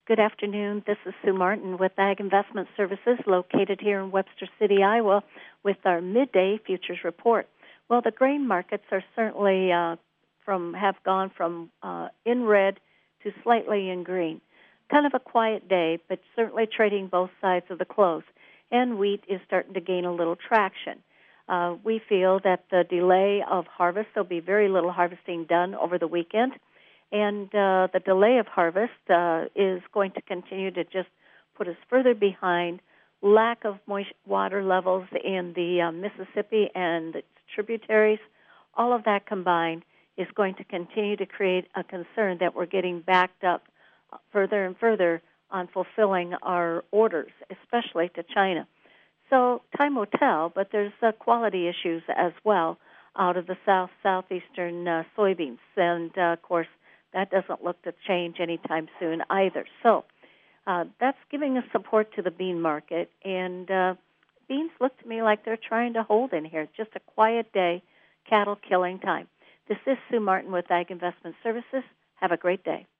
Good afternoon. This is Sue Martin with Ag Investment Services located here in Webster City, Iowa, with our midday futures report. Well, the grain markets are certainly have gone from in red to slightly in green. Kind of a quiet day, but certainly trading both sides of the close. And wheat is starting to gain a little traction. We feel that the delay of harvest, there'll be very little harvesting done over the weekend. And the delay of harvest is going to continue to just put us further behind. Lack of moist water levels in the Mississippi and its tributaries, all of that combined is going to continue to create a concern that we're getting backed up further and further on fulfilling our orders, especially to China. So time will tell, but there's quality issues as well out of the southeastern soybeans. And, of course, that doesn't look to change anytime soon either. So that's giving us support to the bean market. And beans look to me like they're trying to hold in here. Just a quiet day, cattle killing time. This is Sue Martin with Ag Investment Services. Have a great day.